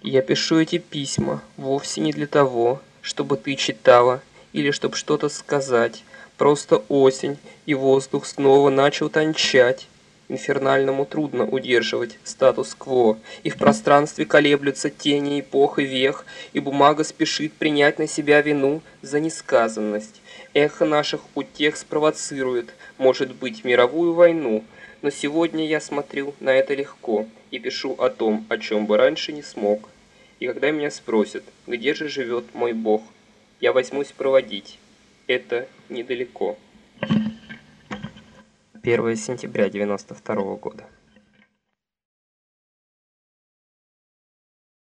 Я пишу эти письма вовсе не для того, чтобы ты читала или чтобы что-то сказать. Просто осень, и воздух снова начал тончать. Инфернальному трудно удерживать статус-кво, и в пространстве колеблются тени эпох и вех, и бумага спешит принять на себя вину за несказанность. Эхо наших утех спровоцирует, может быть, мировую войну, но сегодня я смотрю на это легко и пишу о том, о чем бы раньше не смог. И когда меня спросят, где же живет мой Бог, я возьмусь проводить. Это недалеко. 1 сентября 92 года.